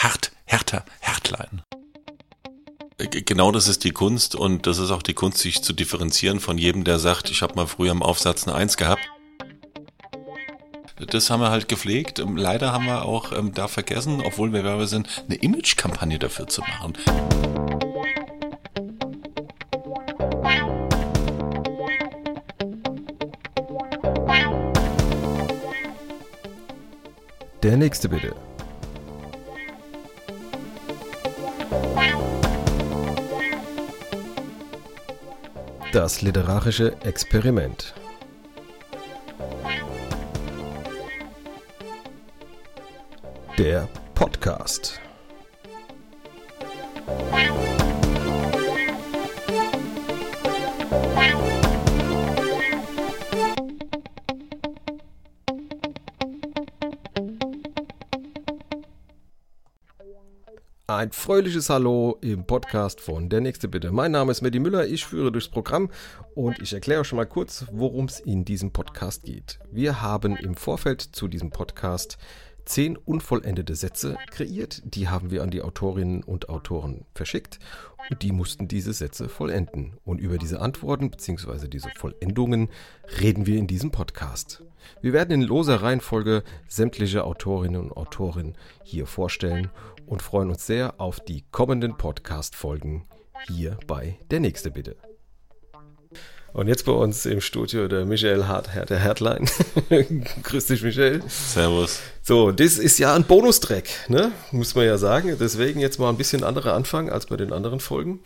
Härter, Härtlein. Genau das ist die Kunst und das ist auch die Kunst, sich zu differenzieren von jedem, der sagt, ich habe mal früher im Aufsatz eine 1 gehabt. Das haben wir halt gepflegt. Leider haben wir auch da vergessen, obwohl wir Werber sind, eine Image-Kampagne dafür zu machen. Der nächste bitte. Das literarische Experiment. Der Podcast. Ein fröhliches Hallo im Podcast von Der Nächste Bitte. Mein Name ist Mehdi Müller, ich führe durchs Programm und ich erkläre euch schon mal kurz, worum es in diesem Podcast geht. Wir haben im Vorfeld zu diesem Podcast 10 unvollendete Sätze kreiert, die haben wir an die Autorinnen und Autoren verschickt und die mussten diese Sätze vollenden. Und über diese Antworten bzw. diese Vollendungen reden wir in diesem Podcast. Wir werden in loser Reihenfolge sämtliche Autorinnen und Autoren hier vorstellen und freuen uns sehr auf die kommenden Podcast-Folgen hier bei Der Nächste Bitte. Und jetzt bei uns im Studio der Michael Hart, der Härtlein. Grüß dich, Michael. Servus. So, das ist ja ein Bonustrack, ne? Muss man ja sagen. Deswegen jetzt mal ein bisschen anderer Anfang als bei den anderen Folgen.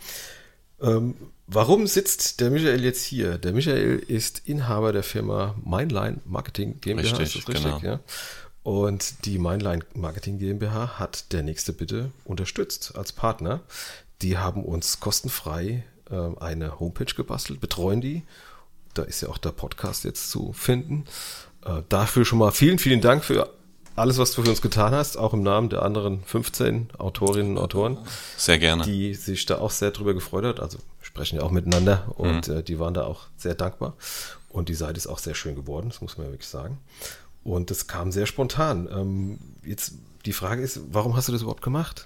Warum sitzt der Michael jetzt hier? Der Michael ist Inhaber der Firma Mainline Marketing GmbH. Richtig, ist das richtig? genau. Ja. Und die Mainline Marketing GmbH hat Der Nächste Bitte unterstützt als Partner. Die haben uns kostenfrei eine Homepage gebastelt, betreuen die. Da ist ja auch der Podcast jetzt zu finden. Dafür schon mal vielen, vielen Dank für alles, was du für uns getan hast, auch im Namen der anderen 15 Autorinnen und Autoren. Sehr gerne. Die sich da auch sehr drüber gefreut hat. Also wir sprechen ja auch miteinander und die waren da auch sehr dankbar. Und die Seite ist auch sehr schön geworden, das muss man ja wirklich sagen. Und das kam sehr spontan. Jetzt die Frage ist, warum hast du das überhaupt gemacht?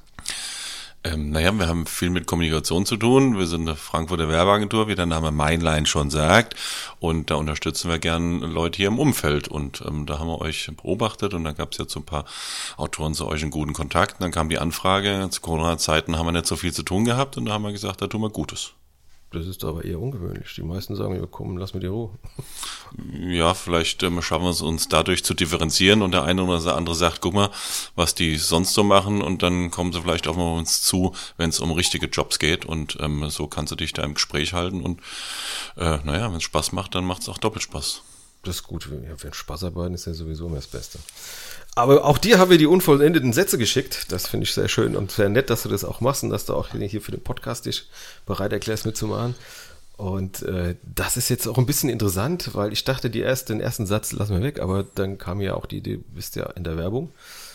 Wir haben viel mit Kommunikation zu tun. Wir sind eine Frankfurter Werbeagentur, wie der Name Mainline schon sagt. Und da unterstützen wir gern Leute hier im Umfeld. Und da haben wir euch beobachtet und dann gab es jetzt so ein paar Autoren zu euch in guten Kontakt. Und dann kam die Anfrage, zu Corona-Zeiten haben wir nicht so viel zu tun gehabt und da haben wir gesagt, da tun wir Gutes. Das ist aber eher ungewöhnlich. Die meisten sagen, ja, komm, lass mir die Ruhe. Ja, vielleicht schaffen wir es uns dadurch zu differenzieren und der eine oder der andere sagt, guck mal, was die sonst so machen und dann kommen sie vielleicht auch mal auf uns zu, wenn es um richtige Jobs geht und so kannst du dich da im Gespräch halten und wenn es Spaß macht, dann macht es auch doppelt Spaß. Das ist gut, wenn Spaß arbeiten ist ja sowieso immer das Beste. Aber auch dir haben wir die unvollendeten Sätze geschickt. Das finde ich sehr schön und sehr nett, dass du das auch machst und dass du auch hier für den Podcast dich bereit erklärst mitzumachen. Und das ist jetzt auch ein bisschen interessant, weil ich dachte, den ersten Satz lassen wir weg, aber dann kam ja auch die Idee, du bist ja in der Werbung.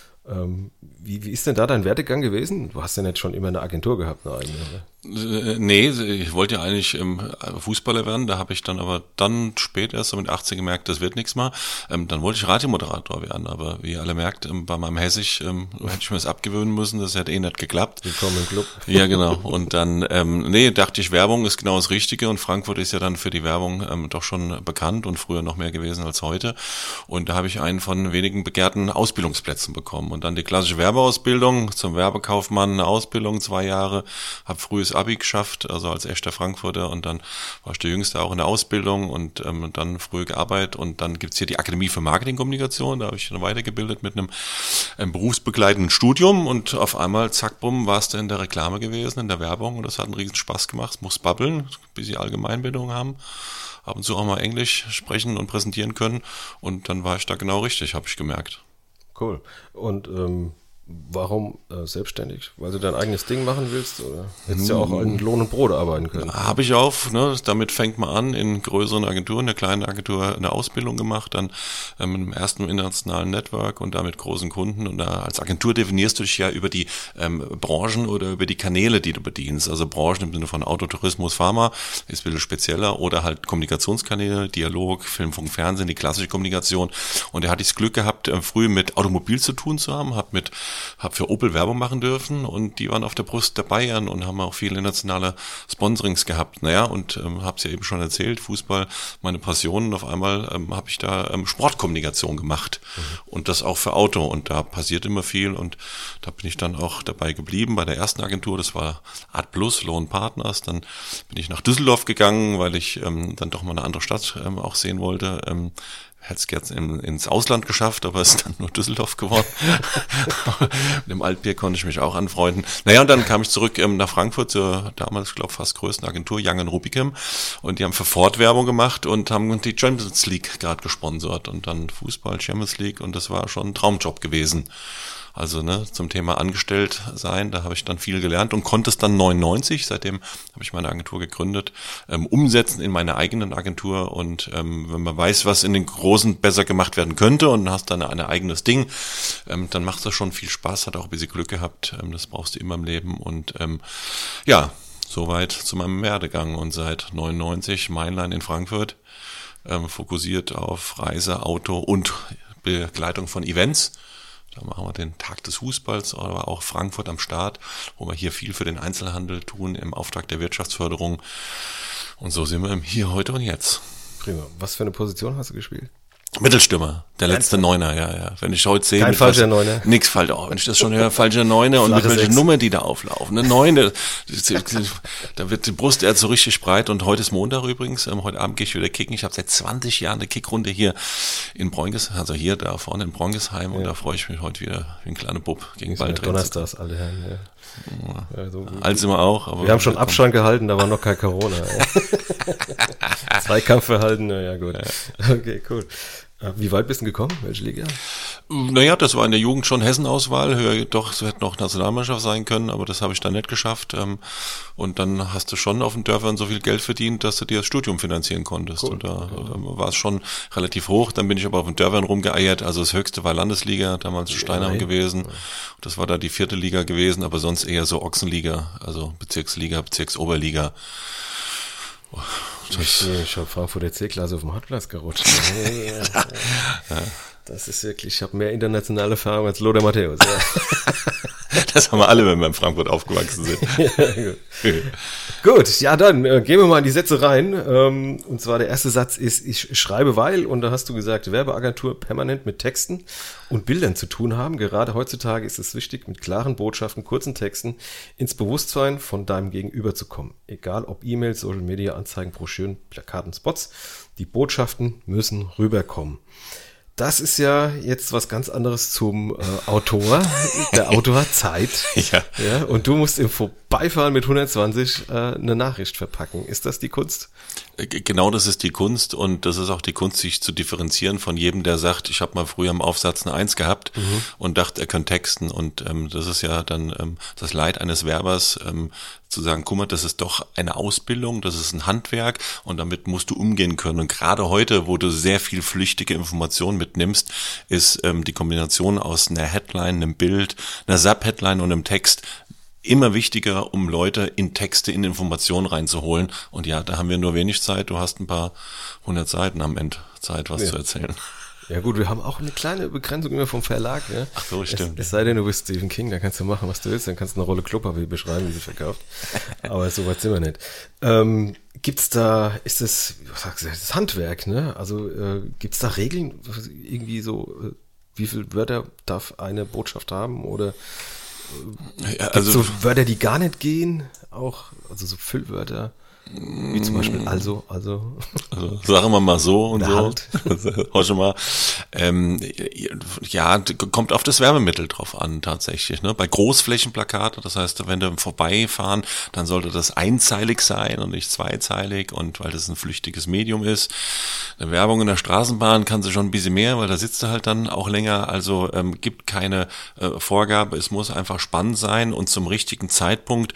Wie ist denn da dein Werdegang gewesen? Du hast ja nicht schon immer eine Agentur gehabt, eine eigene, oder? Nee, ich wollte ja eigentlich Fußballer werden, da habe ich dann aber spät erst so mit 18 gemerkt, das wird nichts mehr. Dann wollte ich Radiomoderator werden, aber wie ihr alle merkt, bei meinem Hessisch hätte ich mir das abgewöhnen müssen, das hätte nicht geklappt. Willkommen im Club. Ja, genau. Und dann, dachte ich, Werbung ist genau das Richtige und Frankfurt ist ja dann für die Werbung doch schon bekannt und früher noch mehr gewesen als heute. Und da habe ich einen von wenigen begehrten Ausbildungsplätzen bekommen und dann die klassische Werbeausbildung zum Werbekaufmann, eine Ausbildung 2 Jahre, habe frühes Abi geschafft, also als echter Frankfurter und dann war ich der Jüngste auch in der Ausbildung und dann früh gearbeitet und dann gibt's hier die Akademie für Marketingkommunikation, da habe ich dann weitergebildet mit einem berufsbegleitenden Studium und auf einmal, zack, bumm, warst du in der Reklame gewesen, in der Werbung und das hat einen riesen Spaß gemacht, muss babbeln, ein bisschen Allgemeinbildung haben, ab und zu auch mal Englisch sprechen und präsentieren können und dann war ich da genau richtig, habe ich gemerkt. Cool. Und warum selbstständig? Weil du dein eigenes Ding machen willst? Oder hättest du ja auch in Lohn und Brot arbeiten können? Habe ich auch. Damit fängt man an, in größeren Agenturen, in der kleinen Agentur eine Ausbildung gemacht, dann mit dem ersten internationalen Network und da mit großen Kunden. Und da als Agentur definierst du dich ja über die Branchen oder über die Kanäle, die du bedienst. Also Branchen im Sinne von Auto, Tourismus, Pharma ist ein bisschen spezieller oder halt Kommunikationskanäle, Dialog, Film, Funk, Fernsehen, die klassische Kommunikation. Und da hatte ich das Glück gehabt, früh mit Automobil zu tun zu haben, habe mit habe für Opel Werbung machen dürfen und die waren auf der Brust der Bayern und haben auch viele internationale Sponsorings gehabt. Naja, und habe es ja eben schon erzählt, Fußball, meine Passion. Und auf einmal habe ich da Sportkommunikation gemacht und das auch für Auto. Und da passiert immer viel und da bin ich dann auch dabei geblieben bei der ersten Agentur. Das war Art Plus, Lohn Partners. Dann bin ich nach Düsseldorf gegangen, weil ich dann doch mal eine andere Stadt auch sehen wollte. Hätte es gerne ins Ausland geschafft, aber es ist dann nur Düsseldorf geworden. Mit dem Altbier konnte ich mich auch anfreunden. Naja, und dann kam ich zurück nach Frankfurt zur damals, ich glaube, fast größten Agentur, Young & Rubicam. Und die haben für Ford Werbung gemacht und haben die Champions League gerade gesponsert. Und dann Fußball, Champions League. Und das war schon ein Traumjob gewesen. Also zum Thema angestellt sein, da habe ich dann viel gelernt und konnte es dann 99, seitdem habe ich meine Agentur gegründet, umsetzen in meine eigenen Agentur. Und wenn man weiß, was in den Großen besser gemacht werden könnte und hast dann ein eigenes Ding, dann macht das schon viel Spaß, hat auch ein bisschen Glück gehabt, das brauchst du immer im Leben. Und ja, soweit zu meinem Werdegang und seit 99 Mainline in Frankfurt, fokussiert auf Reise, Auto und Begleitung von Events. Da machen wir den Tag des Fußballs, aber auch Frankfurt am Start, wo wir hier viel für den Einzelhandel tun im Auftrag der Wirtschaftsförderung. Und so sind wir im Hier, Heute und Jetzt. Prima. Was für eine Position hast du gespielt? Mittelstürmer, der letzte Neuner, ja. Wenn ich heute sehe... Kein falscher Neuner? Nix falsch, wenn ich das schon höre, falscher Neuner und mit welcher Nummer die da auflaufen. Eine Neune, da wird die Brust erst so richtig breit und heute ist Montag übrigens, heute Abend gehe ich wieder kicken. Ich habe seit 20 Jahren eine Kickrunde hier in Bräunges, also hier da vorne in Bräungesheim und da freue ich mich heute wieder wie ein kleiner Bub gegen Ball drin. Donnerstags, alle Herren, ja. Also, alt sind wir auch. Aber wir haben schon Abstand gehalten, da war noch kein Corona. Zweikampfverhalten, naja gut. Okay, cool. Wie weit bist du gekommen? Welche Liga? Naja, das war in der Jugend schon Hessenauswahl. Doch, es hätte noch Nationalmannschaft sein können, aber das habe ich dann nicht geschafft. Und dann hast du schon auf den Dörfern so viel Geld verdient, dass du dir das Studium finanzieren konntest. Cool. Und da war es schon relativ hoch. Dann bin ich aber auf den Dörfern rumgeeiert. Also das höchste war Landesliga, damals Steinheim gewesen. Das war da die 4. Liga gewesen, aber sonst eher so Ochsenliga, also Bezirksliga, Bezirksoberliga. Ich habe Frankfurter C-Klasse auf dem Hartplatz gerutscht. Das ist wirklich, ich habe mehr internationale Erfahrung als Lothar Matthäus. Ja. Das haben wir alle, wenn wir in Frankfurt aufgewachsen sind. Ja, gut, ja dann gehen wir mal in die Sätze rein. Und zwar der erste Satz ist, ich schreibe weil, und da hast du gesagt, Werbeagentur permanent mit Texten und Bildern zu tun haben. Gerade heutzutage ist es wichtig, mit klaren Botschaften, kurzen Texten ins Bewusstsein von deinem Gegenüber zu kommen. Egal ob E-Mails, Social Media, Anzeigen, Broschüren, Plakaten, Spots, die Botschaften müssen rüberkommen. Das ist ja jetzt was ganz anderes zum Autor. Der Autor hat Zeit. Ja, und du musst im Vorbeifahren mit 120 eine Nachricht verpacken. Ist das die Kunst? Genau, das ist die Kunst und das ist auch die Kunst, sich zu differenzieren von jedem, der sagt, ich habe mal früher im Aufsatz eine 1 gehabt und dachte, er kann texten. Und das ist ja dann das Leid eines Werbers, zu sagen, guck mal, das ist doch eine Ausbildung, das ist ein Handwerk und damit musst du umgehen können. Und gerade heute, wo du sehr viel flüchtige Informationen mitnimmst, ist die Kombination aus einer Headline, einem Bild, einer Sub-Headline und einem Text immer wichtiger, um Leute in Texte, in Informationen reinzuholen. Und ja, da haben wir nur wenig Zeit. Du hast ein paar 100 Seiten am Ende Zeit, was zu erzählen. Ja gut, wir haben auch eine kleine Begrenzung immer vom Verlag. Ja? Ach so, stimmt. Es sei denn, du bist Stephen King, da kannst du machen, was du willst. Dann kannst du eine Rolle Klopapier beschreiben, wie sie verkauft. Aber so weit sind wir nicht. Gibt's da, ist das, was sagst du, das Handwerk, ne? Also gibt's da Regeln, irgendwie so, wie viele Wörter darf eine Botschaft haben? Oder also so Wörter, die gar nicht gehen? Auch, also so Füllwörter? Wie zum Beispiel also sagen wir mal so und so. Halt. Hör schon mal. Ja, kommt auf das Werbemittel drauf an, tatsächlich. Ne? Bei Großflächenplakaten, das heißt, wenn wir vorbeifahren, dann sollte das einzeilig sein und nicht zweizeilig, und weil das ein flüchtiges Medium ist. Eine Werbung in der Straßenbahn kann sie schon ein bisschen mehr, weil da sitzt du halt dann auch länger. Also gibt keine Vorgabe, es muss einfach spannend sein und zum richtigen Zeitpunkt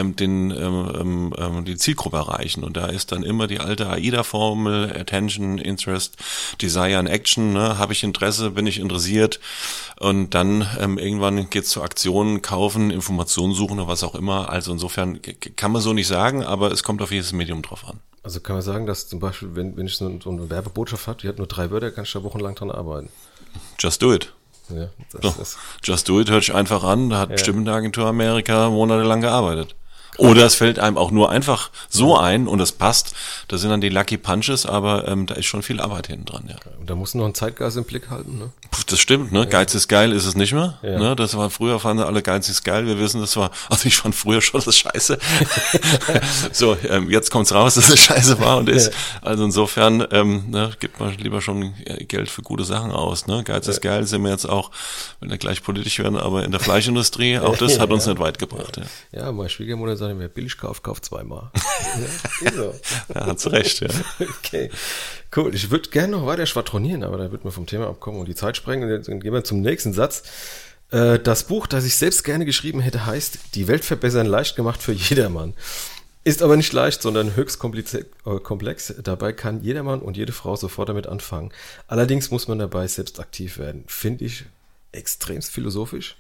die Zielgruppe erreichen. Und da ist dann immer die alte AIDA-Formel, Attention, Interest, Desire and Action. Ne? Habe ich Interesse, bin ich interessiert? Und dann irgendwann geht's zu Aktionen, kaufen, Informationen suchen oder was auch immer. Also insofern kann man so nicht sagen, aber es kommt auf jedes Medium drauf an. Also kann man sagen, dass zum Beispiel, wenn ich so eine Werbebotschaft habe, die hat nur 3 Wörter, kannst du da wochenlang dran arbeiten. Just do it. Ja, so, Just Do It hört sich einfach an, da hat bestimmt eine Agentur Amerika monatelang gearbeitet. Oder es fällt einem auch nur einfach so ein und es passt. Das sind dann die Lucky Punches, aber da ist schon viel Arbeit hinten dran, ja. Und da musst du noch einen Zeitgeist im Blick halten, ne? Das stimmt, ne? Geiz ist geil, ist es nicht mehr. Ja. Ne? Das war früher, fanden alle Geiz ist geil. Wir wissen, also ich fand früher schon das Scheiße. So, jetzt kommt's raus, dass es Scheiße war und ist. Also insofern gibt man lieber schon Geld für gute Sachen aus. Ne? Geiz ist geil, sind wir jetzt auch, wenn wir gleich politisch werden, aber in der Fleischindustrie, auch das hat uns nicht weit gebracht. Ja, meine Schwiegermutter sagt, wer billig kauft zweimal. Ja, so. Ja, hat sie recht, ja. Okay, cool. Ich würde gerne noch weiter schwadronieren, aber da wird man vom Thema abkommen und die Zeit sprengen. Und dann gehen wir zum nächsten Satz. Das Buch, das ich selbst gerne geschrieben hätte, heißt Die Welt verbessern leicht gemacht für jedermann. Ist aber nicht leicht, sondern höchst komplex. Dabei kann jedermann und jede Frau sofort damit anfangen. Allerdings muss man dabei selbst aktiv werden. Finde ich extremst philosophisch.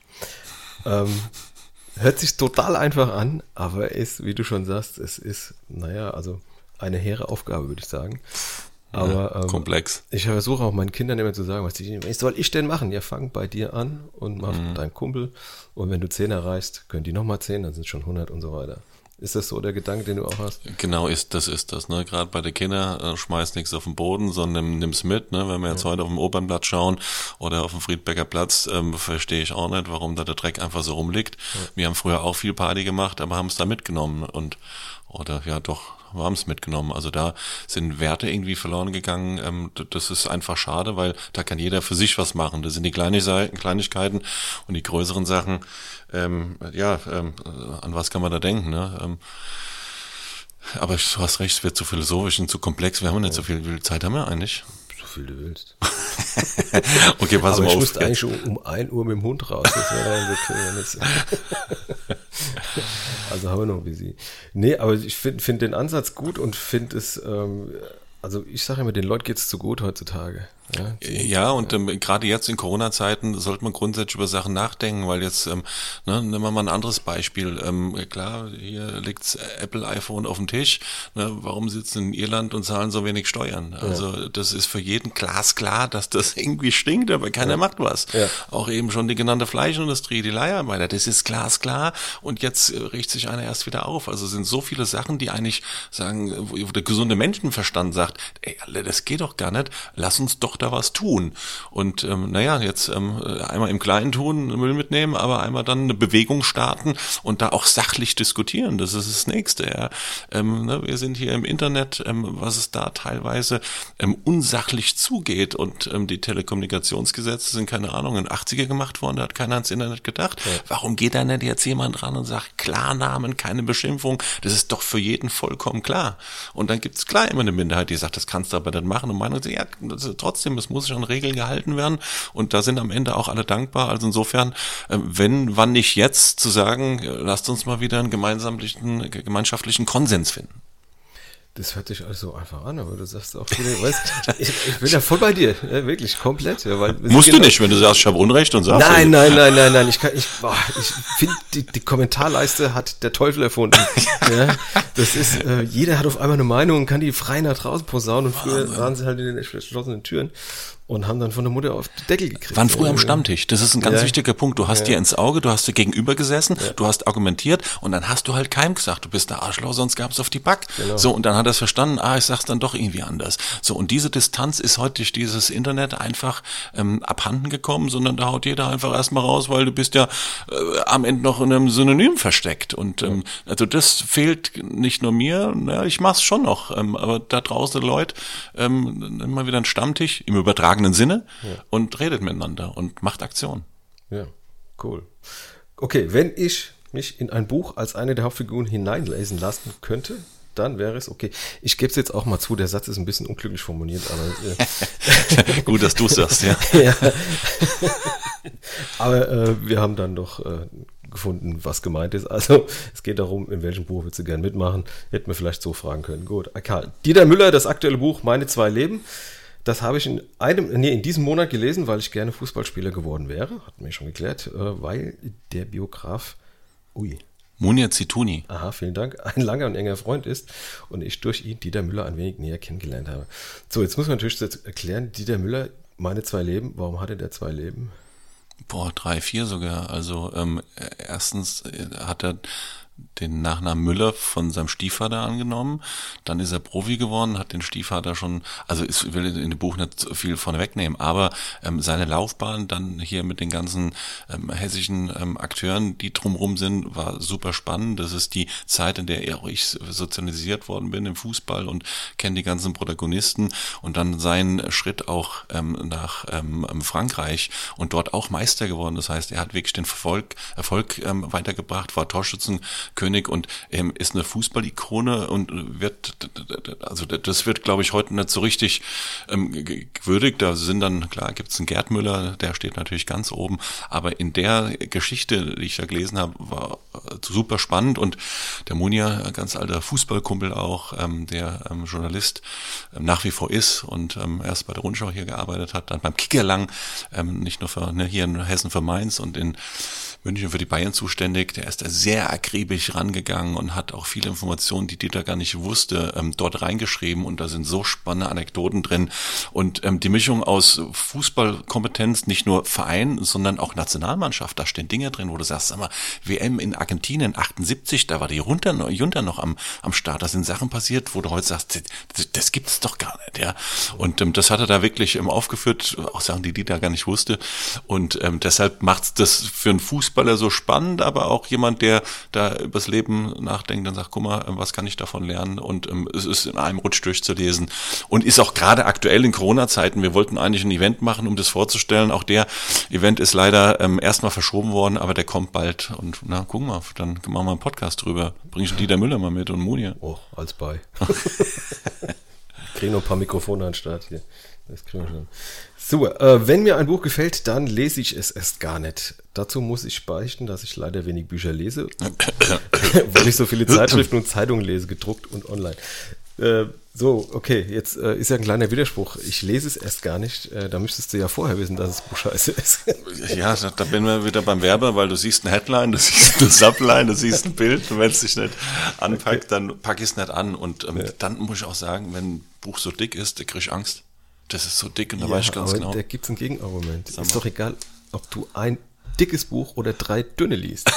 Hört sich total einfach an, aber ist, wie du schon sagst, es ist, also eine hehre Aufgabe, würde ich sagen. Aber komplex. Ich versuche auch meinen Kindern immer zu sagen, was soll ich denn machen? Ja, fang bei dir an und mach deinen Kumpel. Und wenn du 10 erreichst, können die nochmal 10, dann sind es schon 100 und so weiter. Ist das so der Gedanke, den du auch hast? Genau, ist das. Ne? Gerade bei den Kindern, schmeiß nichts auf den Boden, sondern nimm's mit. Ne? Wenn wir jetzt heute auf dem Opernplatz schauen oder auf dem Friedbecker Platz, verstehe ich auch nicht, warum da der Dreck einfach so rumliegt. Ja. Wir haben früher auch viel Party gemacht, aber haben es da mitgenommen wir haben es mitgenommen. Also da sind Werte irgendwie verloren gegangen. Das ist einfach schade, weil da kann jeder für sich was machen. Das sind die Kleinigkeiten und die größeren Sachen. An was kann man da denken? Ne? Aber du hast recht, es wird zu philosophisch und zu komplex. Wir haben nicht so viel. Wie viel Zeit haben wir eigentlich? So viel du willst. Okay, pass mal auf. Ich müsste eigentlich um 1 Uhr mit dem Hund raus. Das wäre dann okay. Also haben wir noch ein bisschen. Nee, aber ich find den Ansatz gut und finde es, ich sage immer, den Leuten geht es zu gut heutzutage. Ja, und gerade jetzt in Corona-Zeiten sollte man grundsätzlich über Sachen nachdenken, weil jetzt, nehmen wir mal ein anderes Beispiel. Klar, hier liegt Apple iPhone auf dem Tisch. Ne, warum sitzen in Irland und zahlen so wenig Steuern? Also das ist für jeden glasklar, dass das irgendwie stinkt, aber keiner macht was. Ja. Auch eben schon die genannte Fleischindustrie, die Leiharbeiter, das ist glasklar und jetzt riecht sich einer erst wieder auf. Also es sind so viele Sachen, die eigentlich sagen, wo der gesunde Menschenverstand sagt, ey, das geht doch gar nicht, lass uns doch da was tun. Und jetzt einmal im Kleinen tun, Müll mitnehmen, aber einmal dann eine Bewegung starten und da auch sachlich diskutieren. Das ist das Nächste. Ja. Wir sind hier im Internet, was es da teilweise unsachlich zugeht und die Telekommunikationsgesetze sind, keine Ahnung, in den 80er gemacht worden, da hat keiner ans Internet gedacht. Ja. Warum geht da nicht jetzt jemand ran und sagt, Klarnamen, keine Beschimpfung, das ist doch für jeden vollkommen klar. Und dann gibt es klar immer eine Minderheit, die sagt, das kannst du aber nicht machen und Meinung, ja, trotzdem, es muss sich an Regeln gehalten werden und da sind am Ende auch alle dankbar. Also insofern, wann nicht jetzt, zu sagen, lasst uns mal wieder einen gemeinschaftlichen Konsens finden. Das hört sich alles so einfach an, aber du sagst auch, ich bin ja voll bei dir, ja, wirklich, komplett. Ja, weil musst du nicht, wenn du sagst, ich habe Unrecht und sagst. Nein. Ich finde, die Kommentarleiste hat der Teufel erfunden. Ja, das ist, jeder hat auf einmal eine Meinung und kann die frei nach draußen posaunen und früher waren sie halt in den verschlossenen Türen. Und haben dann von der Mutter auf den Deckel gekriegt. Waren früher am Stammtisch. Das ist ein ganz wichtiger Punkt. Du hast dir ins Auge, du hast dir gegenüber gesessen, du hast argumentiert und dann hast du halt keinem gesagt, du bist der Arschloch, sonst gab's auf die Back. Genau. So, und dann hat er es verstanden, ich sag's dann doch irgendwie anders. So, und diese Distanz ist heute durch dieses Internet einfach abhanden gekommen, sondern da haut jeder einfach erstmal raus, weil du bist ja am Ende noch in einem Synonym versteckt. Und also das fehlt nicht nur mir, ich mach's schon noch, aber da draußen Leute, immer wieder ein Stammtisch, im übertragenen Sinne und redet miteinander und macht Aktion. Ja, cool. Okay, wenn ich mich in ein Buch als eine der Hauptfiguren hineinlesen lassen könnte, dann wäre es okay. Ich gebe es jetzt auch mal zu, der Satz ist ein bisschen unglücklich formuliert, aber gut, dass du es sagst, ja. Aber wir haben dann doch gefunden, was gemeint ist. Also es geht darum, in welchem Buch willst du gern mitmachen. Hätten wir vielleicht so fragen können. Gut, Karl. Dieter Müller, das aktuelle Buch Meine 2 Leben. Das habe ich in diesem Monat gelesen, weil ich gerne Fußballspieler geworden wäre. Hat mir schon geklärt, weil der Biograf, Munir Zitouni. Aha, vielen Dank. Ein langer und enger Freund ist und ich durch ihn Dieter Müller ein wenig näher kennengelernt habe. So, jetzt muss man natürlich erklären, Dieter Müller, Meine 2 Leben, warum hatte der 2 Leben? Boah, 3, 4 sogar. Also erstens hat er den Nachnamen Müller von seinem Stiefvater angenommen. Dann ist er Profi geworden, hat den Stiefvater schon, also ich will in dem Buch nicht so viel vorne wegnehmen, aber seine Laufbahn dann hier mit den ganzen hessischen Akteuren, die drumherum sind, war super spannend. Das ist die Zeit, in der auch ich sozialisiert worden bin im Fußball und kenne die ganzen Protagonisten, und dann sein Schritt auch nach Frankreich und dort auch Meister geworden. Das heißt, er hat wirklich den Erfolg weitergebracht, war Torschützenkönig und ist eine Fußball-Ikone und das wird, glaube ich, heute nicht so richtig gewürdigt. Da sind dann, klar, gibt es einen Gerd Müller, der steht natürlich ganz oben, aber in der Geschichte, die ich da gelesen habe, war super spannend, und der Munir, ein ganz alter Fußballkumpel auch, der Journalist nach wie vor ist und erst bei der Rundschau hier gearbeitet hat, dann beim Kicker lang, nicht nur für, hier in Hessen für Mainz und in München für die Bayern zuständig, der ist da sehr akribisch rangegangen und hat auch viele Informationen, die Dieter gar nicht wusste, dort reingeschrieben, und da sind so spannende Anekdoten drin, und die Mischung aus Fußballkompetenz, nicht nur Verein, sondern auch Nationalmannschaft, da stehen Dinge drin, wo du sagst, sag mal, WM in Argentinien 78, da war die Junta noch am Start, da sind Sachen passiert, wo du heute sagst, das gibt's doch gar nicht, ja, und das hat er da wirklich aufgeführt, auch Sachen, die Dieter gar nicht wusste, und deshalb macht's das für einen Fußballer so spannend, aber auch jemand, der da übers Leben nachdenkt und sagt, guck mal, was kann ich davon lernen, und es ist in einem Rutsch durchzulesen, und ist auch gerade aktuell in Corona-Zeiten. Wir wollten eigentlich ein Event machen, um das vorzustellen, auch der Event ist leider erstmal verschoben worden, aber der kommt bald, und na, gucken wir, dann machen wir einen Podcast drüber, bring ich Dieter Müller mal mit und Munir. Oh, als bei. Kriegen noch ein paar Mikrofone an den Start hier. Das kriegen wir schon. So, wenn mir ein Buch gefällt, dann lese ich es erst gar nicht. Dazu muss ich beichten, dass ich leider wenig Bücher lese, weil ich so viele Zeitschriften und Zeitungen lese, gedruckt und online. So, okay, jetzt ist ja ein kleiner Widerspruch. Ich lese es erst gar nicht. Da müsstest du ja vorher wissen, dass das Buch scheiße ist. Ja, da bin wir wieder beim Werber, weil du siehst eine Headline, du siehst eine Subline, du siehst ein Bild, und wenn es dich nicht anpackt, okay, dann pack ich es nicht an. Und dann muss ich auch sagen, wenn ein Buch so dick ist, da krieg ich Angst. Das ist so dick, und da weiß ich ganz aber genau. Da gibt es ein Gegenargument. Ist doch egal, ob du ein dickes Buch oder 3 dünne liest.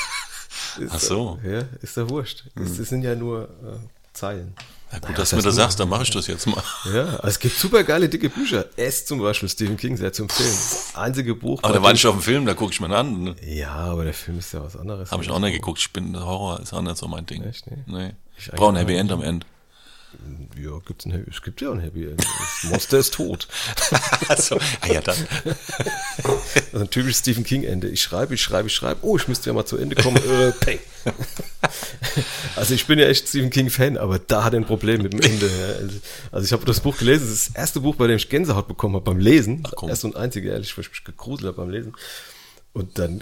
Ach so. Ja, ist ja wurscht. Das sind ja nur Zeilen. Ja, gut, dass du mir das sagst, dann mache ich das jetzt mal. Ja, es gibt super geile dicke Bücher. Zum Beispiel Stephen King, sehr zu empfehlen. Das einzige Buch. Aber da war ich auf dem Film, da gucke ich mir an. Ne? Ja, aber der Film ist ja was anderes. Habe ich auch nicht geguckt. Horror ist auch nicht so mein Ding. Echt, nee. Ich brauche ein Happy End am Ende. Ja, es gibt ja ein Happy End. Das Monster ist tot. Also, ja, dann. Also ein typisches Stephen King Ende. Ich schreibe. Oh, ich müsste ja mal zu Ende kommen. Peng. Also ich bin ja echt Stephen King Fan, aber da hat er ein Problem mit dem Ende. Also ich habe das Buch gelesen. Das ist das erste Buch, bei dem ich Gänsehaut bekommen habe beim Lesen. Ach, erst und einzige, ehrlich, weil ich mich gegruselt habe beim Lesen. Und dann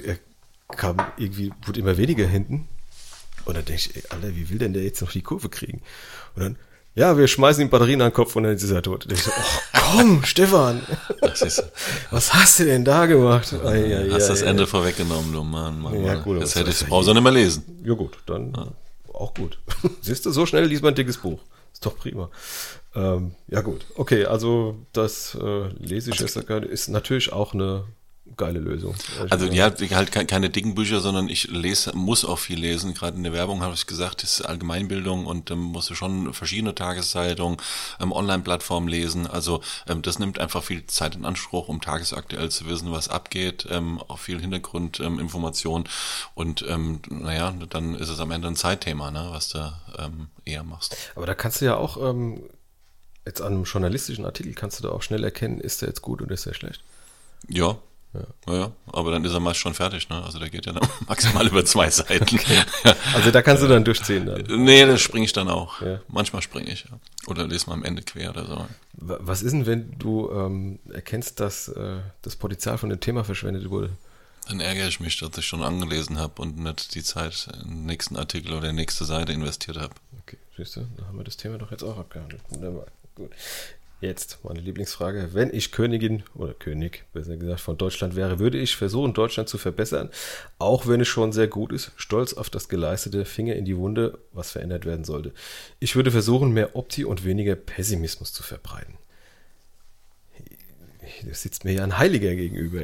wurde immer weniger hinten. Und dann denke ich, ey, Alter, wie will denn der jetzt noch die Kurve kriegen? Und dann, ja, wir schmeißen ihm Batterien an den Kopf, und dann ist er tot. Und ich so, komm, Stefan, was hast du denn da gemacht? Hast das Ende vorweggenommen, du Mann. Ja, gut, das brauchst du nicht mehr lesen. Ja gut, dann auch gut. Siehst du, so schnell liest man ein dickes Buch. Ist doch prima. Ja gut, okay, also das lese ich jetzt gerne. Ist natürlich auch eine geile Lösung. Also ja, halt keine dicken Bücher, sondern ich muss auch viel lesen. Gerade in der Werbung habe ich gesagt, das ist Allgemeinbildung, und musst du schon verschiedene Tageszeitungen, Online-Plattformen lesen. Also das nimmt einfach viel Zeit in Anspruch, um tagesaktuell zu wissen, was abgeht. Auch viel Hintergrundinformation, und naja, dann ist es am Ende ein Zeitthema, ne, was du eher machst. Aber da kannst du ja auch jetzt an einem journalistischen Artikel kannst du da auch schnell erkennen, ist der jetzt gut oder ist der schlecht? Ja. Ja, aber dann ist er meist schon fertig, ne? Also der geht ja dann maximal über 2 Seiten. Okay. Also da kannst du dann durchziehen dann? Nee, das springe ich dann auch. Ja. Manchmal springe ich, ja. Oder lese mal am Ende quer oder so. Was ist denn, wenn du erkennst, dass das Potenzial von dem Thema verschwendet wurde? Dann ärgere ich mich, dass ich schon angelesen habe und nicht die Zeit in den nächsten Artikel oder die nächste Seite investiert habe. Okay, siehst du, da haben wir das Thema doch jetzt auch abgehandelt. Wunderbar, gut. Jetzt meine Lieblingsfrage. Wenn ich Königin oder König, besser gesagt, von Deutschland wäre, würde ich versuchen, Deutschland zu verbessern, auch wenn es schon sehr gut ist, stolz auf das Geleistete, Finger in die Wunde, was verändert werden sollte. Ich würde versuchen, mehr Opti und weniger Pessimismus zu verbreiten. du sitzt mir ja ein Heiliger gegenüber.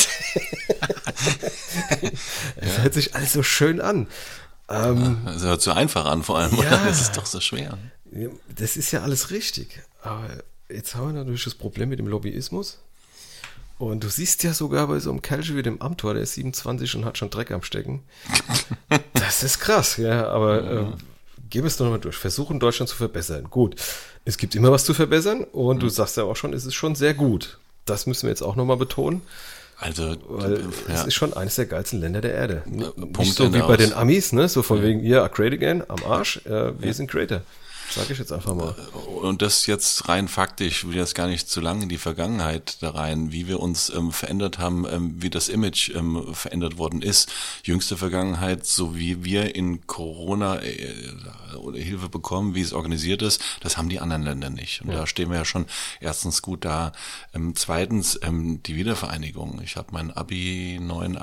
Es hört sich alles so schön an. Es hört so einfach an, vor allem. Ja. Das ist doch so schwer. Das ist ja alles richtig. Aber jetzt haben wir natürlich das Problem mit dem Lobbyismus. Und du siehst ja sogar bei so einem Kerl wie dem Amthor, der ist 27 und hat schon Dreck am Stecken. Das ist krass, ja. Aber gehen wir es doch nochmal durch. Versuchen, Deutschland zu verbessern. Gut, es gibt immer was zu verbessern. Und du sagst ja auch schon, es ist schon sehr gut. Das müssen wir jetzt auch nochmal betonen. Also, weil es ist schon eines der geilsten Länder der Erde. Punkt Nicht so wie bei aus. den Amis, ne? So von wegen, ja, great again, am Arsch. Wir sind greater. Sag ich jetzt einfach mal. Und das jetzt rein faktisch, ich will jetzt gar nicht zu lange in die Vergangenheit da rein, wie wir uns verändert haben, wie das Image verändert worden ist. Jüngste Vergangenheit, so wie wir in Corona oder Hilfe bekommen, wie es organisiert ist, das haben die anderen Länder nicht. Und da stehen wir ja schon erstens gut da. Zweitens, die Wiedervereinigung. Ich habe mein Abi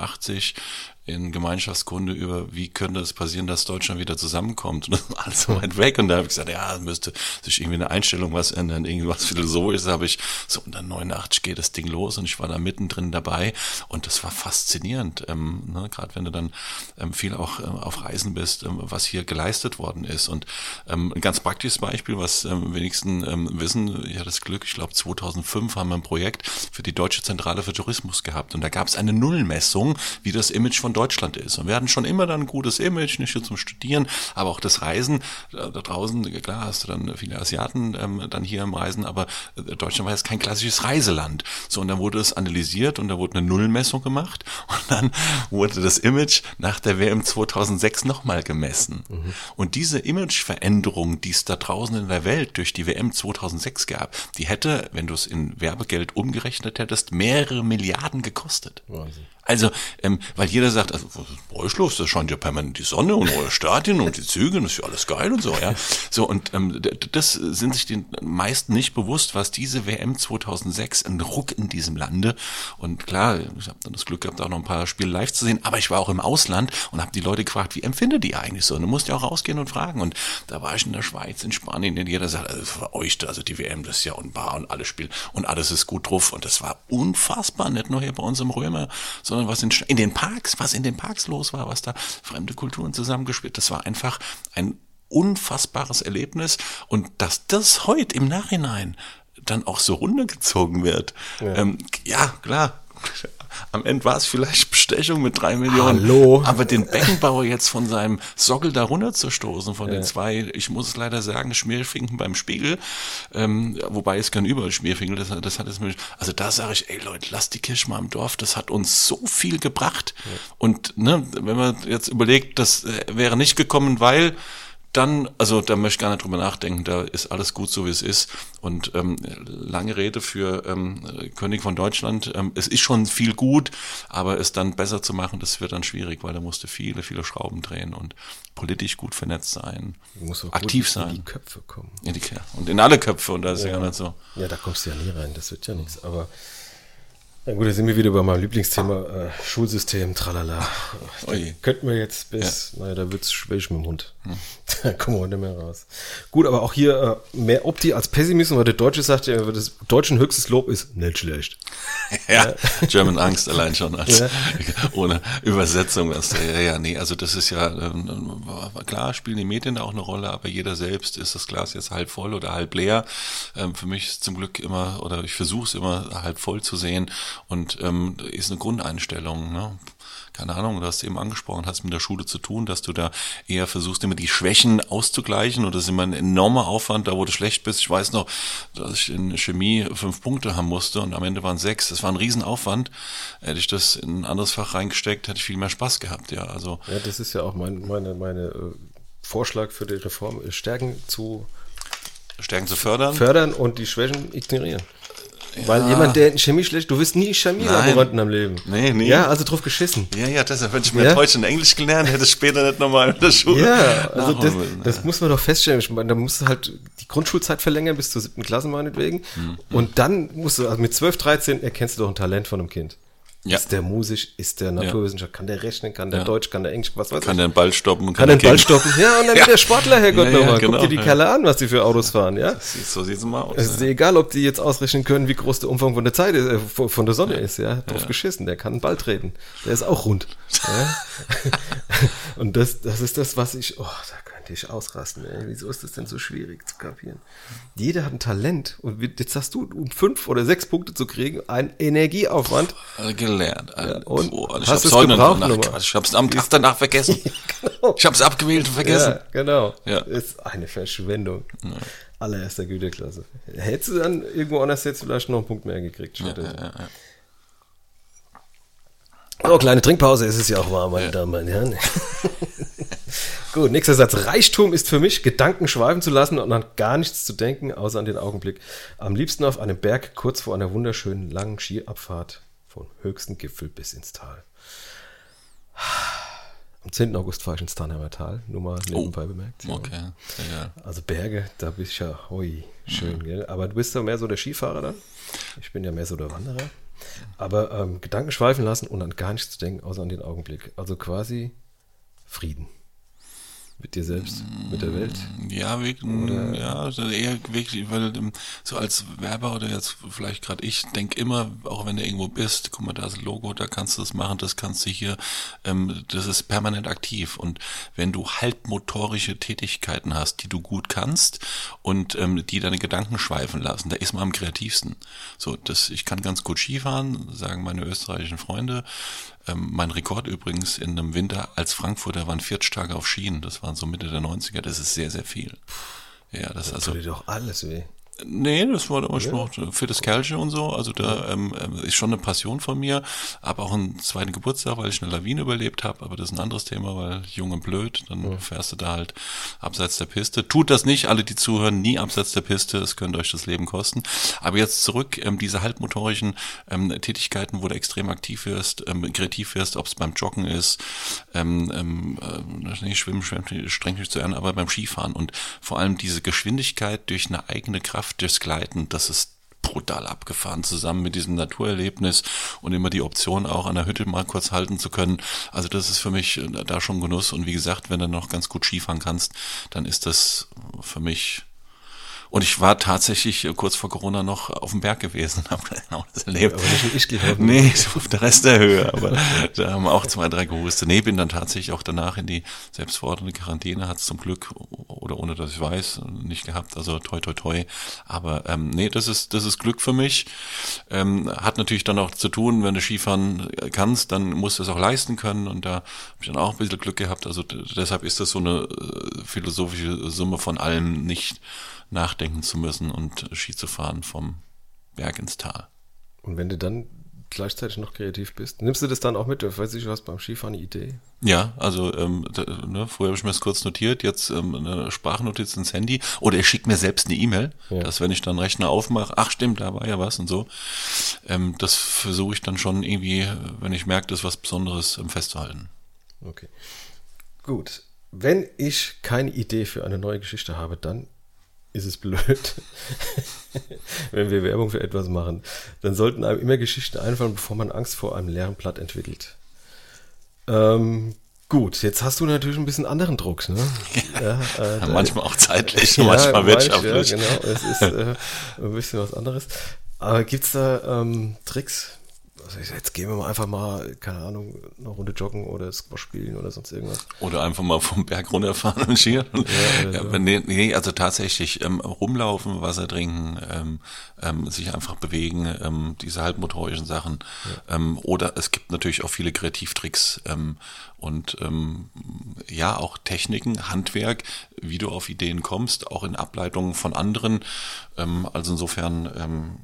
89 in Gemeinschaftskunde über, wie könnte es passieren, dass Deutschland wieder zusammenkommt. Und das war alles so weit weg. Und da habe ich gesagt, ja, müsste sich irgendwie eine Einstellung was ändern, irgendwas philosophisches. Habe ich so, und dann 89 geht das Ding los und ich war da mittendrin dabei. Und das war faszinierend, gerade wenn du dann viel auch auf Reisen bist, was hier geleistet worden ist. Und ein ganz praktisches Beispiel, was wenigsten wissen, ich hatte das Glück, ich glaube 2005 haben wir ein Projekt für die Deutsche Zentrale für Tourismus gehabt. Und da gab es eine Nullmessung, wie das Image von Deutschland ist. Und wir hatten schon immer dann ein gutes Image, nicht nur zum Studieren, aber auch das Reisen. Da draußen, klar, hast du dann viele Asiaten dann hier im Reisen, aber Deutschland war jetzt kein klassisches Reiseland. So, und dann wurde es analysiert und da wurde eine Nullmessung gemacht und dann wurde das Image nach der WM 2006 nochmal gemessen. Und diese Imageveränderung, die es da draußen in der Welt durch die WM 2006 gab, die hätte, wenn du es in Werbegeld umgerechnet hättest, mehrere Milliarden gekostet. Wahnsinn. Also, weil jeder sagt, also, was ist bei euch los? Da scheint ja permanent die Sonne und eure Stadien und die Züge, das ist ja alles geil und so, ja. So, und das sind sich den meisten nicht bewusst, was diese WM 2006 ein Ruck in diesem Lande. Und klar, ich habe dann das Glück gehabt, auch noch ein paar Spiele live zu sehen, aber ich war auch im Ausland und habe die Leute gefragt, wie empfindet ihr eigentlich so? Und du musst ja auch rausgehen und fragen. Und da war ich in der Schweiz, in Spanien, und jeder sagt, also für euch, also die WM, das ist ja unbar und alles spielen und alles ist gut drauf. Und das war unfassbar, nicht nur hier bei uns im Römer, sondern was in den Parks los war, was da fremde Kulturen zusammengespielt, das war einfach ein unfassbares Erlebnis und dass das heute im Nachhinein dann auch so runtergezogen wird, ja klar, am Ende war es vielleicht Bestechung mit 3 Millionen. Hallo. Aber den Beckenbauer jetzt von seinem Sockel da runterzustoßen, von den 2, ich muss es leider sagen, Schmierfinken beim Spiegel, wobei es kann überall Schmierfinken, das hat es mir, also da sage ich, ey Leute, lasst die Kirche mal im Dorf, das hat uns so viel gebracht. Ja. Und wenn man jetzt überlegt, das wäre nicht gekommen, weil dann, also da möchte ich gar nicht drüber nachdenken, da ist alles gut so, wie es ist. Und lange Rede für König von Deutschland, es ist schon viel gut, aber es dann besser zu machen, das wird dann schwierig, weil da musste viele Schrauben drehen und politisch gut vernetzt sein, aktiv sein. In die Köpfe kommen. Und in alle Köpfe, und das ist ja nicht so. Ja, da kommst du ja nie rein, das wird ja nichts, aber na gut, da sind wir wieder bei meinem Lieblingsthema, Schulsystem, tralala. Könnten wir jetzt da wird's schwierig mit dem Hund. Da kommen wir nicht mehr raus. Gut, aber auch hier mehr Opti als Pessimismus, weil der Deutsche sagt ja, das Deutschen höchstes Lob ist nicht schlecht. Ja, German Angst allein schon als ohne Übersetzung. Also das ist ja, klar spielen die Medien da auch eine Rolle, aber jeder selbst, ist das Glas jetzt halb voll oder halb leer. Für mich ist zum Glück immer, oder ich versuche es immer halb voll zu sehen. Und ist eine Grundeinstellung, ne? Keine Ahnung, du hast eben angesprochen, hast mit der Schule zu tun, dass du da eher versuchst, immer die Schwächen auszugleichen, und das ist immer ein enormer Aufwand, da wo du schlecht bist. Ich weiß noch, dass ich in Chemie 5 Punkte haben musste und am Ende waren 6. Das war ein Riesenaufwand. Hätte ich das in ein anderes Fach reingesteckt, hätte ich viel mehr Spaß gehabt, ja. Also. Ja, das ist ja auch meine Vorschlag für die Reform, Stärken zu fördern und die Schwächen ignorieren. Ja. Weil jemand, der in Chemie schlecht, du wirst nie Chemielaboranten am Leben. Nee, nie. Ja, also drauf geschissen. Ja, deshalb, wenn ich mir Deutsch und Englisch gelernt hätte, später nicht nochmal in der Schule. Ja, also das muss man doch feststellen. Ich meine, da musst du halt die Grundschulzeit verlängern bis zur 7. Klasse meinetwegen. Und dann musst du, also mit 12, 13 erkennst du doch ein Talent von einem Kind. Ja. Ist der musisch, ist der Naturwissenschaftler, kann der rechnen, kann der Deutsch, kann der Englisch, was weiß ich. Kann der den Ball stoppen. Kann den Ball stoppen. Ja, und dann wird der Sportler, Herrgott, nochmal. Genau, Guck dir die Kerle an, was die für Autos fahren, ja. So sieht's mal aus. Es ist egal, ob die jetzt ausrechnen können, wie groß der Umfang von der Zeit ist, von der Sonne ist, ja. Drauf geschissen, der kann einen Ball treten. Der ist auch rund. Ja? Und das ist das, was ich, da könnte ich ausrasten, ey. Wieso ist das denn so schwierig zu kapieren? Jeder hat ein Talent und jetzt hast du, um 5 oder 6 Punkte zu kriegen, einen Energieaufwand. Gelernt. Ja, und ich hast hab's es gebraucht, ich hab's am Tag danach vergessen. Genau. Ich hab's abgewählt und vergessen. Ja, genau. Ja. Ist eine Verschwendung. Ja. Allererster Güterklasse. Hättest du dann irgendwo anders jetzt vielleicht noch einen Punkt mehr gekriegt. Ja. Oh, kleine Trinkpause, es ist ja auch warm, meine Damen und Herren. Gut, nächster Satz. Reichtum ist für mich, Gedanken schweifen zu lassen und an gar nichts zu denken, außer an den Augenblick. Am liebsten auf einem Berg, kurz vor einer wunderschönen langen Skiabfahrt vom höchsten Gipfel bis ins Tal. Am 10. August fahre ich ins Tannheimer Tal, nur mal nebenbei bemerkt. Ja. Okay, ja. Also Berge, da bist ich ja, schön, gell? Aber du bist ja mehr so der Skifahrer dann. Ich bin ja mehr so der Wanderer. Aber Gedanken schweifen lassen und an gar nichts zu denken, außer an den Augenblick. Also quasi Frieden. Mit dir selbst, mit der Welt? Ja, eher wirklich, weil so als Werber oder jetzt vielleicht gerade ich denke immer, auch wenn du irgendwo bist, guck mal, da ist ein Logo, da kannst du das machen, das kannst du hier, das ist permanent aktiv. Und wenn du halbmotorische Tätigkeiten hast, die du gut kannst und die deine Gedanken schweifen lassen, da ist man am kreativsten. So, ich kann ganz gut Skifahren, sagen meine österreichischen Freunde. Mein Rekord übrigens in einem Winter als Frankfurter waren 40 Tage auf Skien. Das waren so Mitte der 90er. Das ist sehr, sehr viel. Ja, das tut dir doch alles weh. Nee, das war damals noch für das Kerlchen und so. Also da ist schon eine Passion von mir. Aber auch einen zweiten Geburtstag, weil ich eine Lawine überlebt habe. Aber das ist ein anderes Thema, weil jung und blöd. Dann fährst du da halt abseits der Piste. Tut das nicht, alle die zuhören, nie abseits der Piste. Es könnte euch das Leben kosten. Aber jetzt zurück, diese halbmotorischen Tätigkeiten, wo du extrem aktiv wirst, kreativ wirst, ob es beim Joggen ist, Schwimmen, streng nicht zu ernst, aber beim Skifahren. Und vor allem diese Geschwindigkeit durch eine eigene Kraft, durchs Gleiten, das ist brutal abgefahren, zusammen mit diesem Naturerlebnis und immer die Option auch an der Hütte mal kurz halten zu können. Also das ist für mich da schon Genuss und wie gesagt, wenn du noch ganz gut Skifahren kannst, dann ist das für mich. Und ich war tatsächlich kurz vor Corona noch auf dem Berg gewesen und habe genau das erlebt. Aber nicht in Ischgl. Nee, so auf der Rest der Höhe. Aber da haben auch 2, 3 gehustet. Nee, bin dann tatsächlich auch danach in die selbstverordnete Quarantäne. Hat es zum Glück, oder ohne dass ich weiß, nicht gehabt. Also toi, toi, toi. Aber nee, das ist Glück für mich. Hat natürlich dann auch zu tun, wenn du Skifahren kannst, dann musst du es auch leisten können. Und da habe ich dann auch ein bisschen Glück gehabt. Also deshalb ist das so eine philosophische Summe von allem, nicht nachdenken zu müssen und Ski zu fahren vom Berg ins Tal. Und wenn du dann gleichzeitig noch kreativ bist, nimmst du das dann auch mit? Weiß ich, du hast beim Skifahren eine Idee? Ja, also früher habe ich mir das kurz notiert, jetzt eine Sprachnotiz ins Handy oder ich schicke mir selbst eine E-Mail, dass wenn ich dann Rechner aufmache, ach stimmt, da war ja was und so. Das versuche ich dann schon irgendwie, wenn ich merke, das ist was Besonderes, festzuhalten. Okay, gut. Wenn ich keine Idee für eine neue Geschichte habe, dann ist es blöd, wenn wir Werbung für etwas machen. Dann sollten einem immer Geschichten einfallen, bevor man Angst vor einem leeren Blatt entwickelt. Gut, jetzt hast du natürlich ein bisschen anderen Druck, ne? Ja, manchmal auch zeitlich, manchmal wirtschaftlich. Ja, genau, es ist ein bisschen was anderes. Aber gibt es da Tricks? Also jetzt gehen wir mal einfach mal, keine Ahnung, eine Runde joggen oder Squash spielen oder sonst irgendwas. Oder einfach mal vom Berg runterfahren und skieren. Nee, also tatsächlich rumlaufen, Wasser trinken, sich einfach bewegen, diese halbmotorischen Sachen. Ja. Oder es gibt natürlich auch viele Kreativtricks und auch Techniken, Handwerk, wie du auf Ideen kommst, auch in Ableitungen von anderen. Also insofern,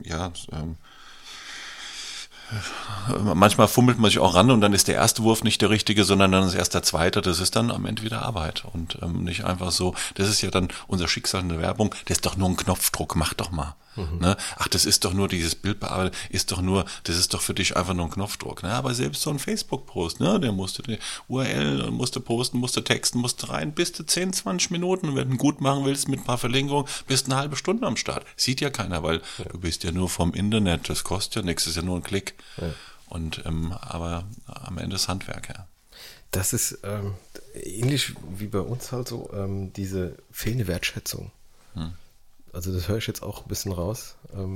manchmal fummelt man sich auch ran und dann ist der erste Wurf nicht der richtige, sondern dann ist erst der zweite. Das ist dann am Ende wieder Arbeit und nicht einfach so. Das ist ja dann unser Schicksal in der Werbung. Das ist doch nur ein Knopfdruck, mach doch mal. Ne? Ach, das ist doch nur dieses Bildbearbeitung, das ist doch für dich einfach nur ein Knopfdruck. Ne? Aber selbst so ein Facebook-Post, ne? Der musste die URL, musste posten, musste texten, musste rein, bis zu 10, 20 Minuten. Und wenn du gut machen willst mit ein paar Verlinkungen, bist du eine halbe Stunde am Start. Sieht ja keiner, weil du bist ja nur vom Internet. Das kostet ja nichts, das ist ja nur ein Klick. Ja. Und aber am Ende ist Handwerk, ja. Das ist ähnlich wie bei uns halt so, diese fehlende Wertschätzung. Also das höre ich jetzt auch ein bisschen raus,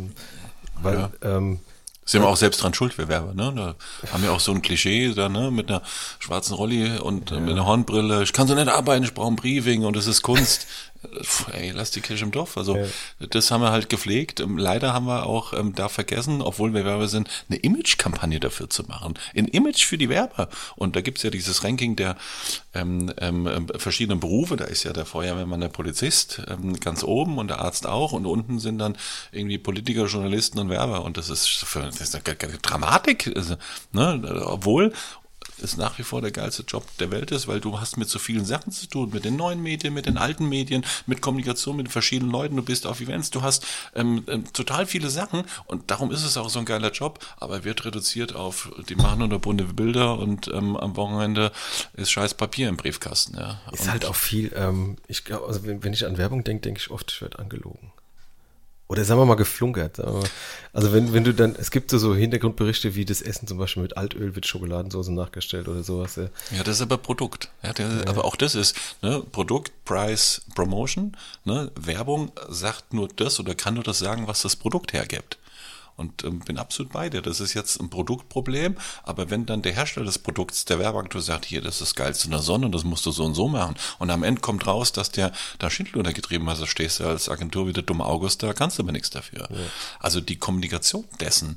weil sind wir auch selbst dran schuld, wir Werber, ne? Da haben wir auch so ein Klischee da, ne? Mit einer schwarzen Rolli und mit einer Hornbrille. Ich kann so nicht arbeiten, ich brauche ein Briefing und es ist Kunst. Ey, lass die Kirche im Dorf. Also das haben wir halt gepflegt. Leider haben wir auch da vergessen, obwohl wir Werber sind, eine Image-Kampagne dafür zu machen. Ein Image für die Werber. Und da gibt's ja dieses Ranking der verschiedenen Berufe. Da ist ja der Feuerwehrmann, der Polizist ganz oben und der Arzt auch. Und unten sind dann irgendwie Politiker, Journalisten und Werber. Und das ist eine Dramatik. Also, ne? Obwohl es nach wie vor der geilste Job der Welt ist, weil du hast mit so vielen Sachen zu tun, mit den neuen Medien, mit den alten Medien, mit Kommunikation mit verschiedenen Leuten, du bist auf Events, du hast total viele Sachen und darum ist es auch so ein geiler Job, aber wird reduziert auf, die machen nur bunte Bilder und am Wochenende ist scheiß Papier im Briefkasten. Ja. Ist halt auch viel, ich glaube, also wenn ich an Werbung denke ich oft, ich werde angelogen. Oder sagen wir mal geflunkert. Also wenn du dann, es gibt so Hintergrundberichte, wie das Essen zum Beispiel mit Altöl wird Schokoladensauce nachgestellt oder sowas. Ja, das ist aber Produkt. Aber auch das ist Produkt, Price, Promotion. Ne? Werbung sagt nur das oder kann nur das sagen, was das Produkt hergibt. Und bin absolut bei dir. Das ist jetzt ein Produktproblem, aber wenn dann der Hersteller des Produkts, der Werbeagentur sagt, hier, das ist das Geilste in der Sonne, das musst du so und so machen. Und am Ende kommt raus, dass der da Schindluder getrieben hat, da stehst du als Agentur wie der dumme August, da kannst du aber nichts dafür. Ja. Also die Kommunikation dessen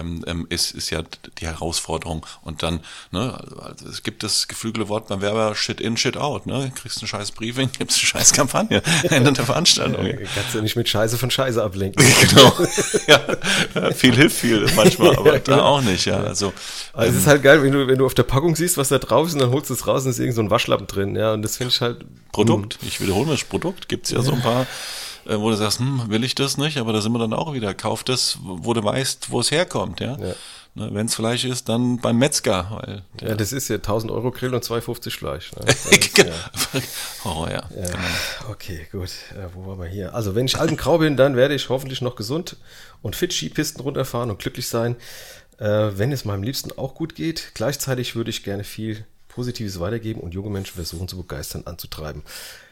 ist ja die Herausforderung. Und dann, also es gibt das geflügelte Wort beim Werber, Shit in, Shit out. Ne? Kriegst ein scheiß Briefing, gibst eine scheiß Kampagne Ende der Veranstaltung. Ja, kannst du nicht mit Scheiße von Scheiße ablenken. Genau. Ja, viel hilft viel manchmal, aber da auch nicht. Ja. Also es ist halt geil, wenn du auf der Packung siehst, was da drauf ist, und dann holst du es raus und ist irgend so ein Waschlappen drin. Ja, und das finde ich halt... Produkt. Ich wiederhole mal das Produkt. Gibt es ja so ein paar... wo du sagst, will ich das nicht, aber da sind wir dann auch wieder, kauf das, wo du weißt, wo es herkommt, ja. Wenn es Fleisch ist, dann beim Metzger. Weil das ist ja 1.000 € Grill und 2,50 Fleisch. Ne? Ja. Okay, gut. Wo waren wir hier? Also, wenn ich alt und grau bin, dann werde ich hoffentlich noch gesund und fit Skipisten runterfahren und glücklich sein, wenn es meinem Liebsten auch gut geht. Gleichzeitig würde ich gerne viel Positives weitergeben und junge Menschen versuchen zu begeistern, anzutreiben.